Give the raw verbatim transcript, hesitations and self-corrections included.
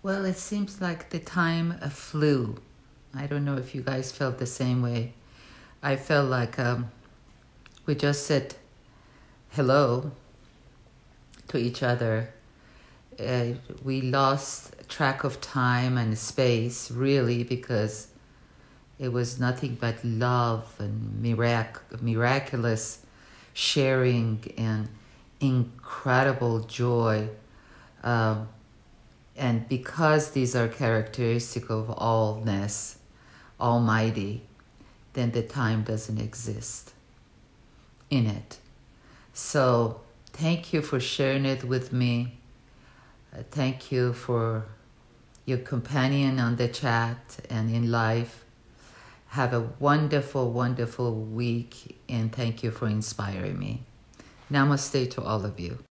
Well, it seems like the time uh, flew. I don't know if you guys felt the same way. I felt like um, we just said hello to each other. Uh, we lost track of time and space, really, because it was nothing but love and mirac- miraculous sharing and incredible joy. Um, and because these are characteristic of allness, Almighty, then the time doesn't exist in it. So thank you for sharing it with me. Uh, thank you for your companion on the chat and in life. Have a wonderful, wonderful week, and thank you for inspiring me. Namaste to all of you.